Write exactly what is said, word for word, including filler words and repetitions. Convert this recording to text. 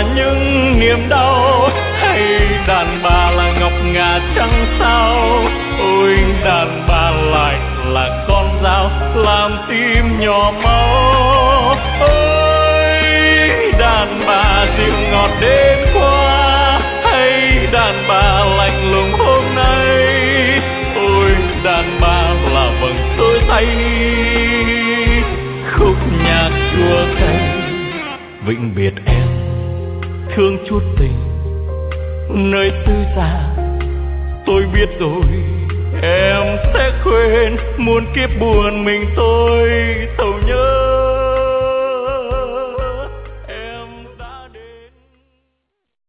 những niềm đau, hay đàn bà là ngọc ngà trăng sao. Ôi đàn bà lại là con dao làm tim nhỏ máu. Ôi đàn bà dịu ngọt đêm qua, hay đàn bà lạnh lùng hôm nay. Ôi đàn bà là vầng tối say, khúc nhạc chua cay vĩnh biệt em thương chút tình nơi tư gia. Tôi biết rồi em sẽ quên muôn kiếp buồn mình tôi sầu nhớ.